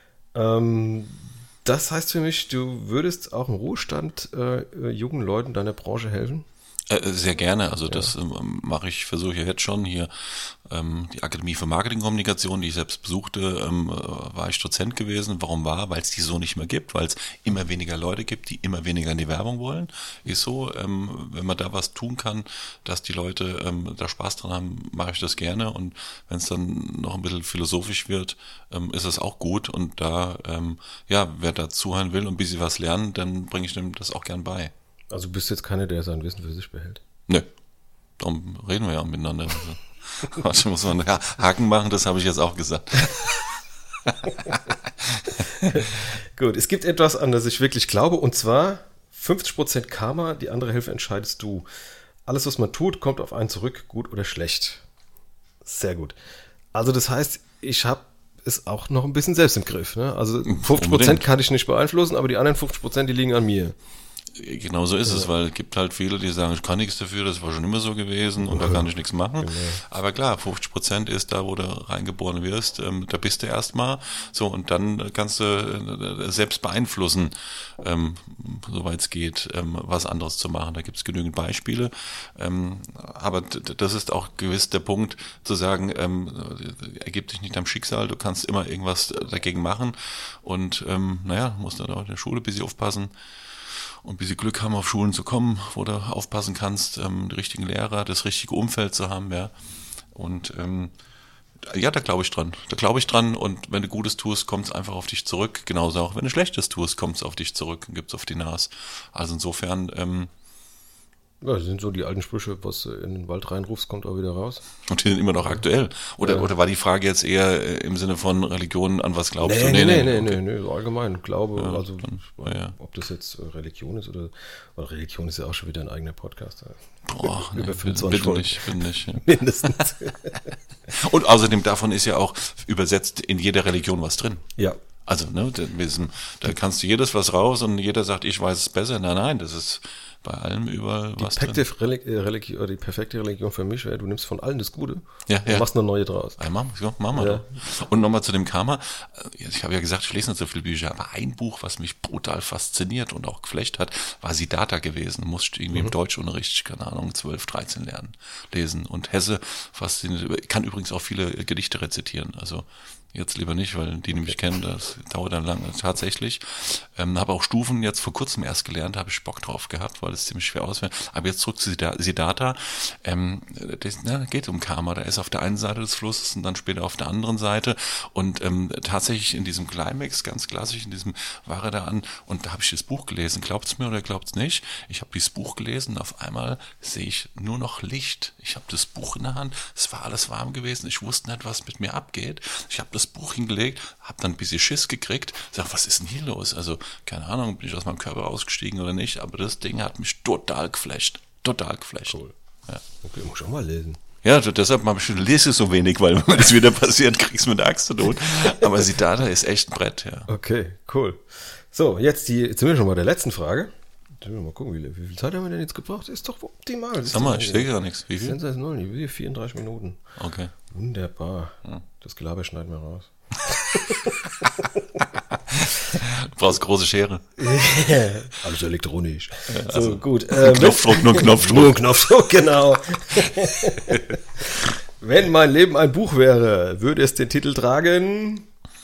Das heißt für mich, du würdest auch im Ruhestand jungen Leuten deiner Branche helfen? Sehr gerne, also das mache ich, versuche ich jetzt schon hier, die Akademie für Marketingkommunikation, die ich selbst besuchte, war ich Dozent gewesen. Warum weil es die so nicht mehr gibt, weil es immer weniger Leute gibt, die immer weniger in die Werbung wollen. Ist so, wenn man da was tun kann, dass die Leute da Spaß dran haben, mache ich das gerne und wenn es dann noch ein bisschen philosophisch wird, ist es auch gut und da, wer da zuhören will und ein bisschen was lernen, dann bringe ich dem das auch gern bei. Also du bist jetzt keiner, der sein Wissen für sich behält? Nö, darum reden wir ja miteinander. Also, muss man einen Haken machen, das habe ich jetzt auch gesagt. Gut, es gibt etwas, an das ich wirklich glaube, und zwar 50% Karma, die andere Hälfte entscheidest du. Alles, was man tut, kommt auf einen zurück, gut oder schlecht. Sehr gut. Also das heißt, ich habe es auch noch ein bisschen selbst im Griff. Ne? Also 50% kann ich nicht beeinflussen, aber die anderen 50%, die liegen an mir. Genau so ist es, weil es gibt halt viele, die sagen, ich kann nichts dafür, das war schon immer so gewesen und da kann ich nichts machen. Genau. Aber klar, 50% ist da, wo du reingeboren wirst, da bist du erstmal so und dann kannst du selbst beeinflussen, soweit es geht, was anderes zu machen. Da gibt es genügend Beispiele, aber das ist auch gewiss der Punkt, zu sagen, ergib dich nicht am Schicksal, du kannst immer irgendwas dagegen machen und musst dann auch in der Schule ein bisschen aufpassen. Und ein bisschen Glück haben, auf Schulen zu kommen, wo du aufpassen kannst, die richtigen Lehrer, das richtige Umfeld zu haben, ja. Und da glaube ich dran. Da glaube ich dran und wenn du Gutes tust, kommt es einfach auf dich zurück. Genauso auch, wenn du Schlechtes tust, kommt es auf dich zurück und gibt es auf die Nase. Also insofern... das sind so die alten Sprüche, was in den Wald reinrufst, kommt auch wieder raus. Und die sind immer noch aktuell. Oder war die Frage jetzt eher im Sinne von Religion, an was glaubst du? Nee, allgemein. Glaube, ja, also ob das jetzt Religion ist oder Religion ist ja auch schon wieder ein eigener Podcast. Boah, über 25 bin nicht. Ja. Mindestens. Und außerdem davon ist ja auch übersetzt in jeder Religion was drin. Ja. Also, da kannst du jedes was raus und jeder sagt, ich weiß es besser. Nein, das ist bei allem überall die was drin. Die perfekte Religion für mich wäre, du nimmst von allem das Gute Ja, und machst eine neue draus. Ja, machen wir Ja. doch. Und nochmal zu dem Karma. Ich habe ja gesagt, ich lese nicht so viele Bücher, aber ein Buch, was mich brutal fasziniert und auch geflecht hat, war Siddhartha gewesen. Musste irgendwie im Deutschunterricht, keine Ahnung, 12, 13 lesen. Und Hesse fasziniert. Kann übrigens auch viele Gedichte rezitieren. Also jetzt lieber nicht, weil die nämlich kennen, das dauert dann lange tatsächlich. Habe auch Stufen jetzt vor kurzem erst gelernt, habe ich Bock drauf gehabt, weil es ziemlich schwer ausfällt. Aber jetzt zurück zu Siddhartha. Geht um Karma. Da ist auf der einen Seite des Flusses und dann später auf der anderen Seite. Und tatsächlich in diesem Climax, ganz klassisch, in diesem war er da an. Und da habe ich das Buch gelesen. Glaubt's mir oder glaubt's nicht? Ich habe dieses Buch gelesen. Auf einmal sehe ich nur noch Licht. Ich habe das Buch in der Hand. Es war alles warm gewesen. Ich wusste nicht, was mit mir abgeht. Ich habe das Buch hingelegt, habe dann ein bisschen Schiss gekriegt, sag, was ist denn hier los? Also, keine Ahnung, bin ich aus meinem Körper ausgestiegen oder nicht, aber das Ding hat mich total geflasht. Cool. Ja. Okay, muss ich auch mal lesen. Ja, deshalb lese ich so wenig, weil wenn das wieder passiert, kriegst du mit der Axt zu tun. Aber Siddhartha ist echt ein Brett, ja. Okay, cool. So, jetzt sind wir schon bei der letzten Frage. Mal gucken, wie viel Zeit haben wir denn jetzt gebraucht? Ist doch optimal. Sag mal, ich sehe gar nichts. Wie viel? Sensationell, 34 Minuten. Okay. Wunderbar. Das Gelaber schneiden wir raus. Du brauchst große Schere. Alles elektronisch. Ja, also so, gut. Knopfdruck, nur Knopfdruck. Nur Knopfdruck, genau. Wenn mein Leben ein Buch wäre, würde es den Titel tragen?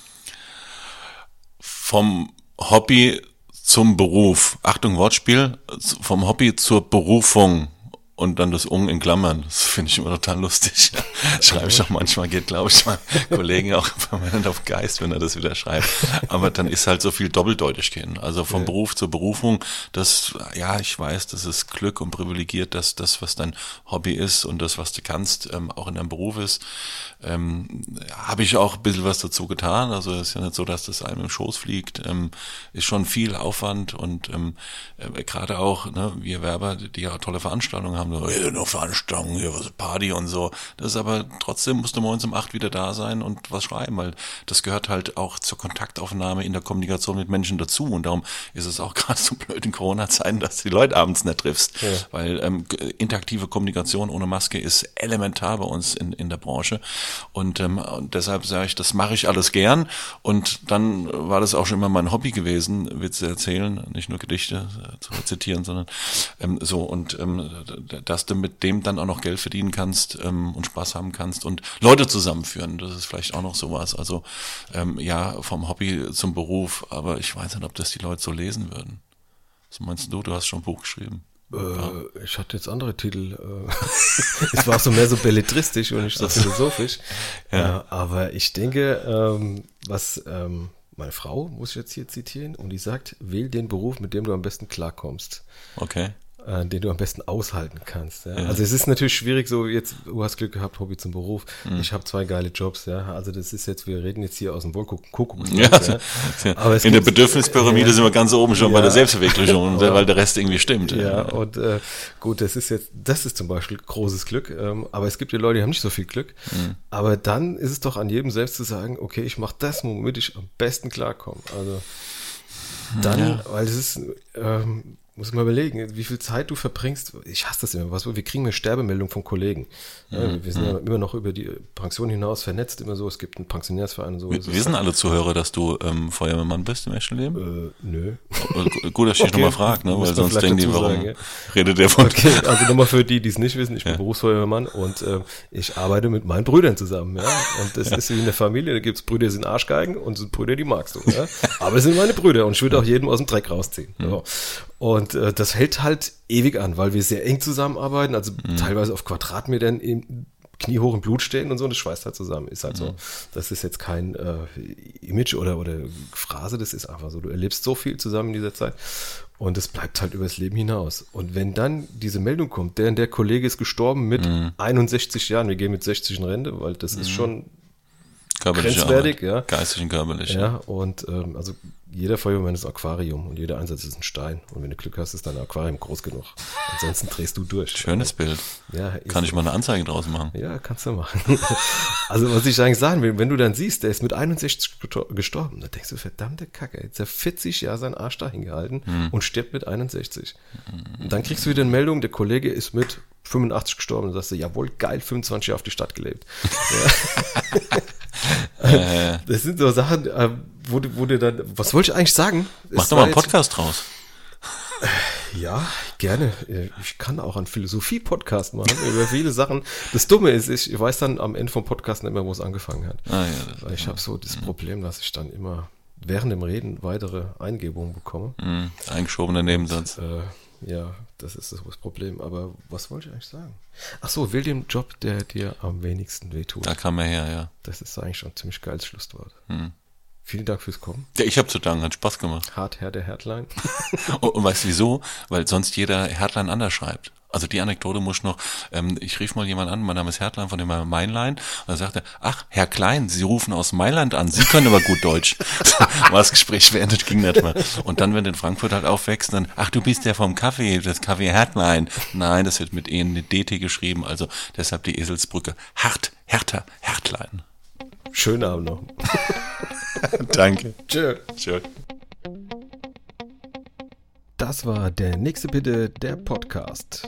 Vom Hobby zum Beruf. Achtung, Wortspiel. Vom Hobby zur Berufung. Und dann das in Klammern. Das finde ich immer total lustig. Schreibe ich auch manchmal, geht, glaube ich, meinem Kollegen auch permanent auf Geist, wenn er das wieder schreibt. Aber dann ist halt so viel doppeldeutig gehen. Also vom Beruf zur Berufung, ich weiß, das ist Glück und privilegiert, dass das, was dein Hobby ist und das, was du kannst, auch in deinem Beruf ist. Habe ich auch ein bisschen was dazu getan. Also es ist ja nicht so, dass das einem im Schoß fliegt. Ist schon viel Aufwand und gerade auch, ne, wir Werber, die ja tolle Veranstaltungen haben, noch Veranstaltungen, hier was Party und so. Das ist aber trotzdem, musst du morgens um 8 wieder da sein und was schreiben, weil das gehört halt auch zur Kontaktaufnahme in der Kommunikation mit Menschen dazu. Und darum ist es auch gerade so blöd in Corona-Zeiten, dass du die Leute abends nicht triffst. Ja. Weil interaktive Kommunikation ohne Maske ist elementar bei uns in der Branche. Und deshalb sage ich, das mache ich alles gern. Und dann war das auch schon immer mein Hobby gewesen, Witze erzählen, nicht nur Gedichte zu rezitieren, sondern dass du mit dem dann auch noch Geld verdienen kannst und Spaß haben kannst und Leute zusammenführen. Das ist vielleicht auch noch sowas. Also vom Hobby zum Beruf, aber ich weiß nicht, ob das die Leute so lesen würden. Was meinst du? Du hast schon ein Buch geschrieben. Ich hatte jetzt andere Titel. Es war so mehr so belletristisch und nicht so philosophisch. Ja. Aber ich denke, meine Frau muss ich jetzt hier zitieren und die sagt, wähl den Beruf, mit dem du am besten klarkommst. Okay. Den du am besten aushalten kannst. Ja? Also es ist natürlich schwierig, so jetzt, du hast Glück gehabt, Hobby zum Beruf. Ich habe 2 geile Jobs, ja. Also das ist jetzt, wir reden jetzt hier aus dem Kuckucksnest. Ja. Aber in der Bedürfnispyramide sind wir ganz oben schon bei der Selbstverwirklichung, weil der Rest irgendwie stimmt. Ja, und gut, das ist zum Beispiel großes Glück. Aber es gibt ja Leute, die haben nicht so viel Glück. Aber dann ist es doch an jedem selbst zu sagen, okay, ich mache das, womit ich am besten klarkomme. Also dann, weil es ist muss mal überlegen, wie viel Zeit du verbringst. Ich hasse das immer. Wir kriegen eine Sterbemeldung von Kollegen. Wir sind ja immer noch über die Pension hinaus vernetzt, immer so. Es gibt einen Pensionärsverein und so. Wissen alle Zuhörer, dass du Feuerwehrmann bist im echten Leben? Nö. Gut, dass ich nochmal frage, ne? Weil sonst denken die, warum redet der von... Okay, also nochmal für die es nicht wissen, ich bin Berufsfeuerwehrmann und ich arbeite mit meinen Brüdern zusammen. Ja? Und das ist wie in der Familie, da gibt es Brüder, die sind Arschgeigen und sind Brüder, die magst du. Ja? Aber es sind meine Brüder und ich würde auch jedem aus dem Dreck rausziehen. So. Und das hält halt ewig an, weil wir sehr eng zusammenarbeiten, also teilweise auf Quadratmetern kniehoch im Blut stehen und so, und das schweißt halt zusammen. Ist halt so. Das ist jetzt kein Image oder Phrase, das ist einfach so. Du erlebst so viel zusammen in dieser Zeit und es bleibt halt übers Leben hinaus. Und wenn dann diese Meldung kommt, der Kollege ist gestorben mit 61 Jahren, wir gehen mit 60 in Rente, weil das ist schon grenzwertig. Ja. Geistig und körperlich. Ja, und also jeder Feuerwehrmann ist ein Aquarium und jeder Einsatz ist ein Stein. Und wenn du Glück hast, ist dein Aquarium groß genug. Ansonsten drehst du durch. Schönes Bild. Ja, kann ich mal eine Anzeige draus machen? Ja, kannst du machen. Also was ich eigentlich sagen will, wenn du dann siehst, der ist mit 61 gestorben, dann denkst du, verdammte Kacke, jetzt hat er 40 Jahre seinen Arsch dahin gehalten und stirbt mit 61. Und dann kriegst du wieder eine Meldung, der Kollege ist mit 85 gestorben. Und dann sagst du, jawohl, geil, 25 Jahre auf die Stadt gelebt. Ja. Das sind so Sachen, wo du dann, was wollte ich eigentlich sagen? Mach doch mal einen Podcast draus. Ja, gerne. Ich kann auch einen Philosophie-Podcast machen über viele Sachen. Das Dumme ist, ich weiß dann am Ende vom Podcast nicht mehr, wo es angefangen hat. Weil ich habe so das Problem, dass ich dann immer während dem Reden weitere Eingebungen bekomme. Eingeschobener Nebensatz. Ja, das ist das Problem. Aber was wollte ich eigentlich sagen? Ach so, wähl den Job, der dir am wenigsten wehtut. Da kam er her, ja. Das ist eigentlich schon ein ziemlich geiles Schlusswort. Vielen Dank fürs Kommen. Ja, ich habe zu danken, hat Spaß gemacht. Hart, Herr der Härtlein. Und weißt du wieso? Weil sonst jeder Härtlein anders schreibt. Also die Anekdote muss ich noch, ich rief mal jemand an, mein Name ist Härtlein von dem Mainlein, und dann sagte er, ach, Herr Klein, Sie rufen aus Mailand an, Sie können aber gut Deutsch. War das Gespräch beendet, ging nicht mehr. Und dann, wenn du in Frankfurt halt aufwächst, dann, ach, du bist der vom Kaffee, das Kaffee Härtlein. Nein, das wird mit E und DT geschrieben, also deshalb die Eselsbrücke. Härter, Härtlein. Schönen Abend noch. Danke. Tschö. Tschö. Das war der nächste Bitte, der Podcast.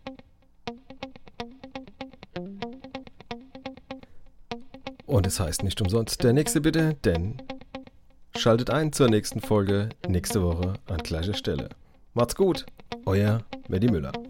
Und es heißt nicht umsonst der nächste Bitte, denn schaltet ein zur nächsten Folge nächste Woche an gleicher Stelle. Macht's gut, euer Medi Müller.